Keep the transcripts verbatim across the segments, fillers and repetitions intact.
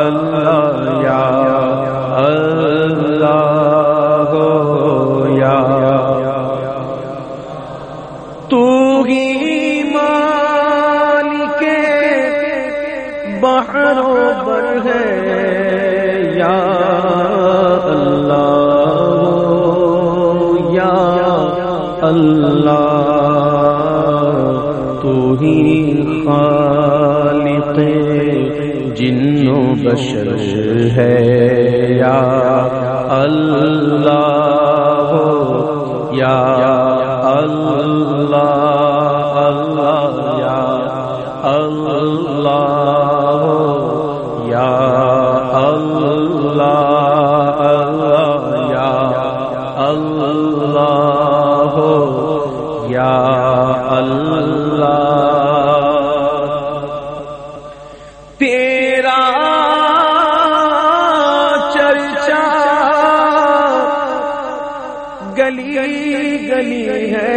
اللہ یا اللہ ہو یا تو ہی مالک بحر و بر ہے یا اللہ یا اللہ تو ہی خالق جن و بشر ہے یا اللہ یا اللہ اللہ یا اللہ یا اللہ اللہ یا اللہ یا اللہ تیرا چرچا گلی گلی ہے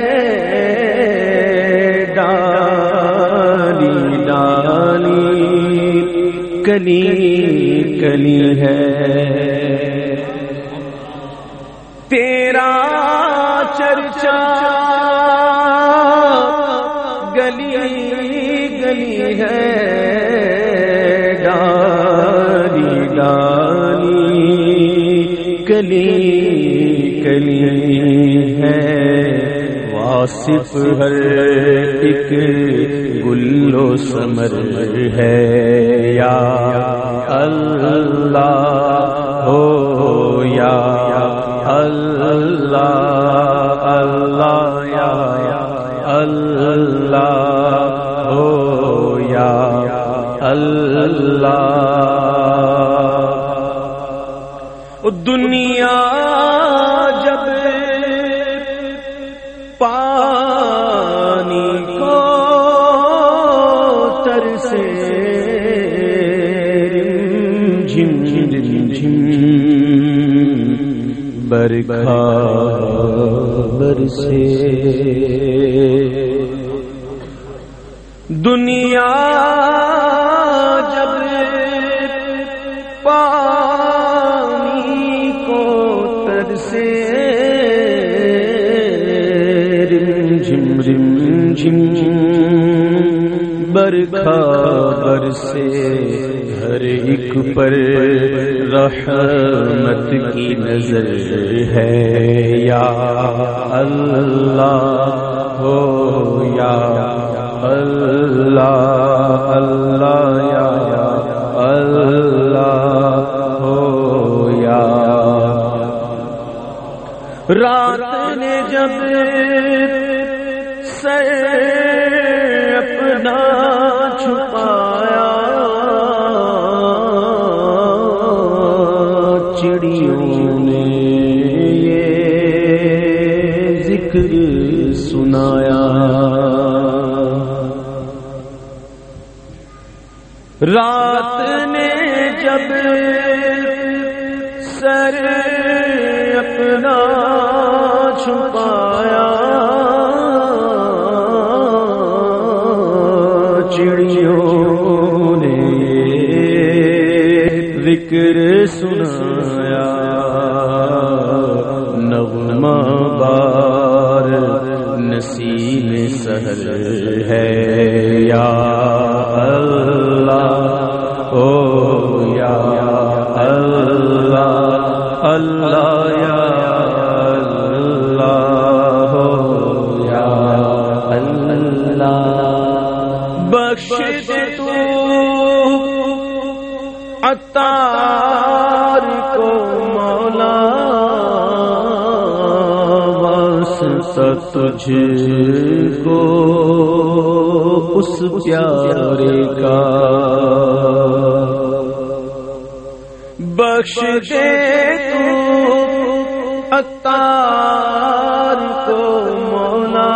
ڈالی ڈالی کلی کلی ہے تیرا چرچا گلی گلی ہے ڈالی ڈالی کلی کلی ہے واصف ہر ایک گل و ثمر ہے یا اللہ ہو یا اللہ اللہ یا اللہ ہو یا اللہ دنیا جب پانی کو ترسے جھم جھم جھم برکھا برسے دنیا جب پانی کو ترسے رم جھم رم جھم برکھا برسے ہر ایک پر رحمت کی نظر ہے یا اللہ ہو یا اللہ اللہ یا اللہ ہو یا رات نے جب سر اپنا چھپایا چڑیوں نے یہ ذکر سنایا رات نے جب سر اپنا چھپایا چڑیوں نے ذکر سنایا نغمہ بار نسیم سحر ہے یا اللہ او یا اللہ اللہ یا اللہ ہو یا اللہ بخش دے تو عطار کو مولا واسطہ تجھ کو اس پیارے کا بخش دے تو عطار کو مولا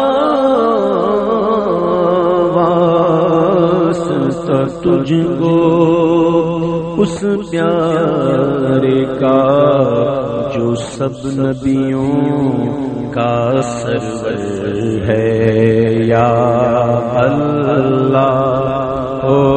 واسطہ تجھ کو اس پیارے کا جو سب نبیوں کا سرور ہے یا اللہ او